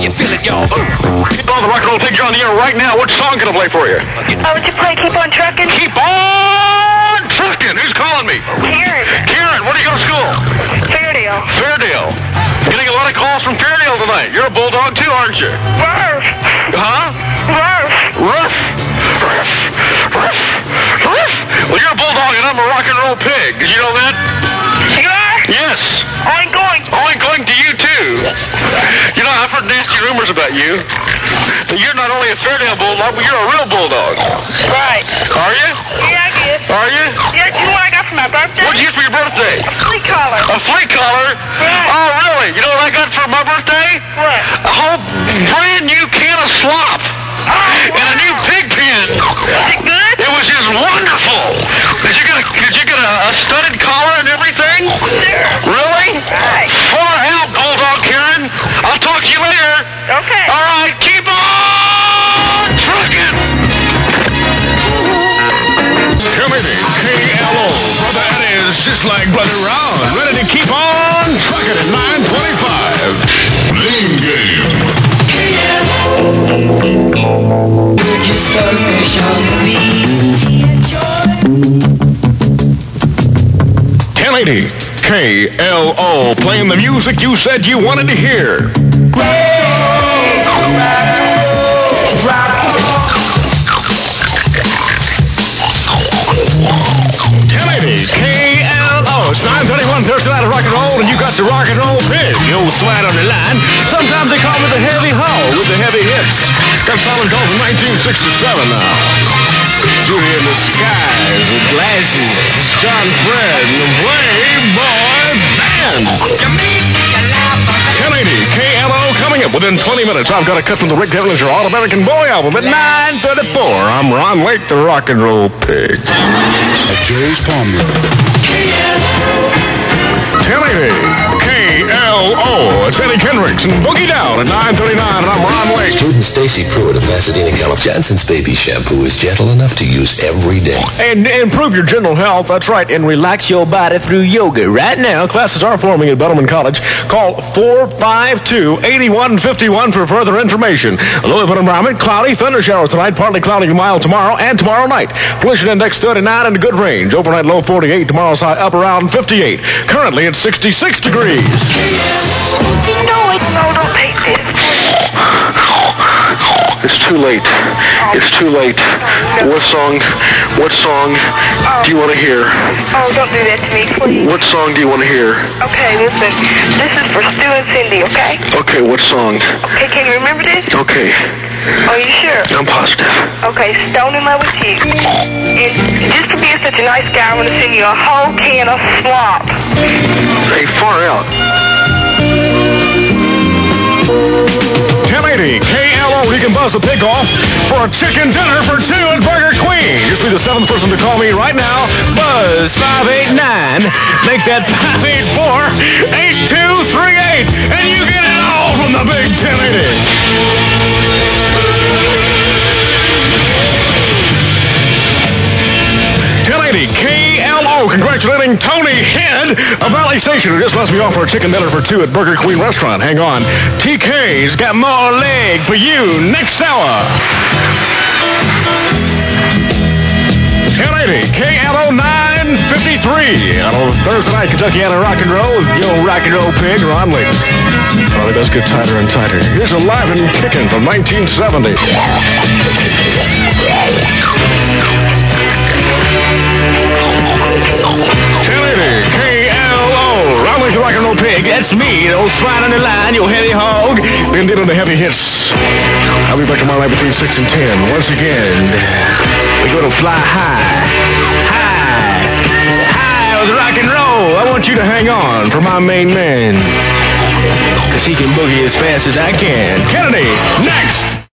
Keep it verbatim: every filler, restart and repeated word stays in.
you feel it, y'all. Keep on the rock and roll pig. You're on the air right now. What song can I play for you? Oh, would you play Keep On Truckin'? Keep on trucking. Who's calling me? Karen. Karen, where do you go to school? Fairdale. Fairdale. Getting a lot of calls from Fairdale tonight. You're a bulldog too, aren't you? Ruff. Huh? Ruff. Ruff. Ruff. Ruff. Ruff. Well, you're a bulldog and I'm a rock and roll pig. Did you know that? You are? Yes. Oink oink. Oink oink to you too. You know, I've heard nasty rumors about you. That you're not only a Fairdale bulldog, but you're a real bulldog. Right. Are you? Yeah, I guess. Are you? Yeah, do you know what I got for my birthday? What'd you get for your birthday? A flea collar. A flea collar? Right. Oh, really? You know what I got for my birthday? What? A whole brand new can of slop. Oh, wow. And a new pig pen. Is it good? It was just wonderful. Did you get a, did you get a, a studded collar and everything? Sure. Really? Right. Far out, bulldog Karen. I'll talk to you later. Okay. All right, keep on trucking. Committee, K L O. Brother Eddie is just like Brother Ron. Ready to keep on trucking at nine twenty-five. Lane Game. We're just starfish on the beach. ten eighty K L O, playing the music you said you wanted to hear. ten eighty K L O. It's nine thirty-one Thursday night of rock and roll, and you got the rock and roll pig, the old swat on the line. Sometimes they call me the heavy haul with the heavy hits. Got solid gold from nineteen sixty-seven now. Judy in the Skies with glasses. John Fred and the Playboy Band. ten eighty K L O coming up within twenty minutes. I've got a cut from the Rick Devlinger All-American Boy album at nine thirty-four. I'm Ron Lake, the rock and roll pig. At Jerry's Palm ten eighty K L O. It's Eddie Kendricks and Boogie Down at nine thirty-nine, and I'm Ron Lake. Student Stacy Pruitt of Pasadena, California. Johnson's baby shampoo is gentle enough to use every day. And improve your general health, that's right, and relax your body through yoga. Right now, classes are forming at Bellarmine College. Call four five two, eight one five one for further information. Louisville environment, cloudy, thunder showers tonight, partly cloudy tomorrow, tomorrow and tomorrow night. Pollution index thirty-nine and a good range. Overnight low forty-eight, tomorrow's high up around fifty-eight. Currently it's sixty-six degrees. Don't you know it's... No, don't take this. It's too late. It's too late. What song, what song do you want to hear? Oh, don't do that to me, please. What song do you want to hear? Okay, listen. This is for Stu and Cindy, okay? Okay, what song? Okay, can you remember this? Okay, Are you sure? I'm positive. Okay, Stone in Love with You. And just for being such a nice guy, I'm going to send you a whole can of slop. Hey, far out. ten eighty K L O, you can buzz the pig off for a chicken dinner for two at Burger Queen. Just be the seventh person to call me right now. Buzz five eight nine. Make that five eight four, eight two three eight. And you get it all from the big ten eighty. ten eighty K L O, congratulating Tony Head of Valley Station, who just lets me off for a chicken dinner for two at Burger Queen Restaurant. Hang on. T K's got more leg for you next hour. ten eighty K L O nine fifty-three. On a Thursday night, Kentuckiana rock and roll with your rock and roll pig, Ron Lee. Oh, it does get tighter and tighter. Here's Alive and Kickin' from nineteen seventy. ten eighty K L O. Ron Lee's rock and roll pig. That's me, the old swine on the line, your heavy hog. Been dealing the heavy hits. I'll be back tomorrow night between six and ten. Once again, we're going to fly high. High. High with rock and roll. I want you to hang on for my main man. Because he can boogie as fast as I can. Kennedy, next.